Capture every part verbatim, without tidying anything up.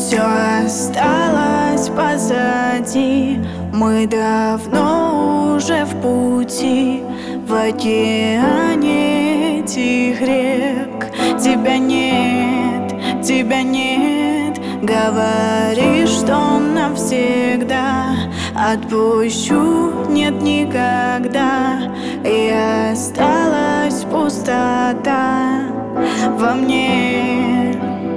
Все осталось позади, мы давно уже в пути, в океане этих рек. Тебя нет, тебя нет, говоришь, что навсегда. Отпущу, нет никогда, и осталась пустота во мне.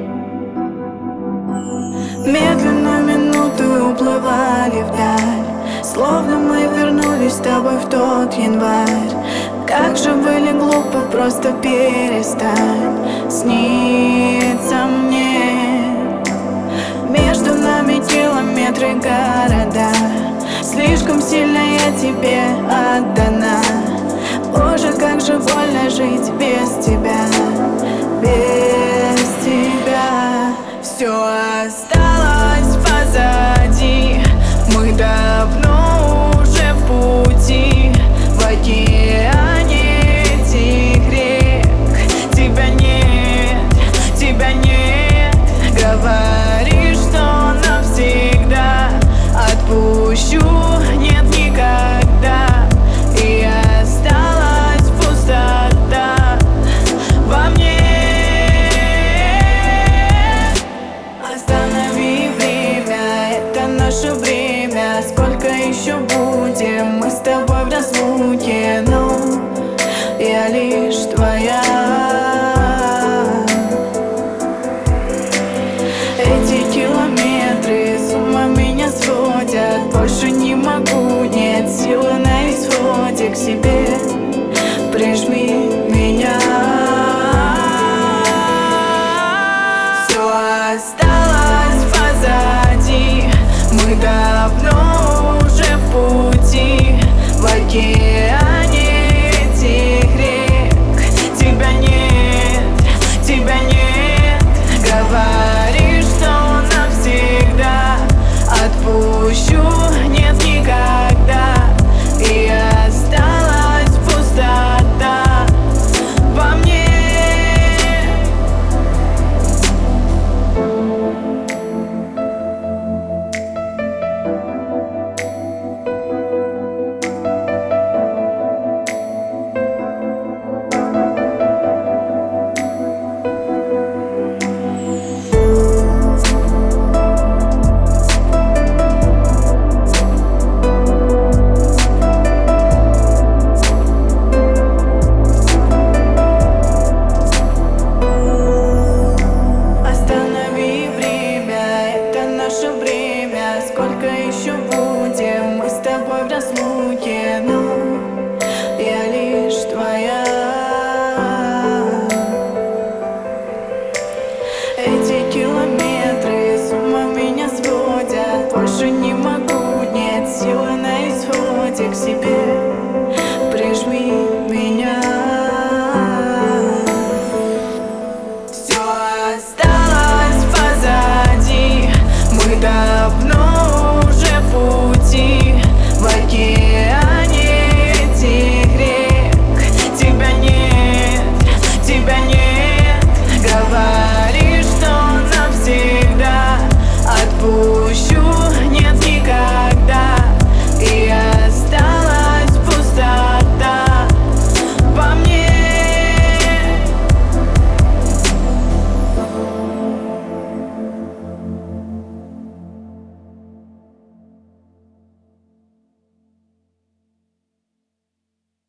Медленно минуты уплывали вдаль, словно мы вернулись с тобой в тот январь. Как же были глупо, просто перестань сниться мне. Между нами километры города, слишком сильно я тебе отдана. Боже, как же больно жить без тебя, без тебя. Все осталось позади, мы давно уже в пути, в океане этих рек. Тебя нет, тебя нет, говоришь, что навсегда. Отпущу, нет никогда, и осталась пустота во мне. Останови время, это наше время. Сколько еще будем мы с тобой в разлуке? Но я лишь твоя. Эти километры с ума меня сводят. Больше не могу, нет силы на исходе. К себе прижми меня. Все осталось позади, мы давно уже в пути, в океане этих рек. Тебя нет, тебя нет, говоришь, что навсегда. Отпущу, нет никогда, и осталась пустота во мне. Сколько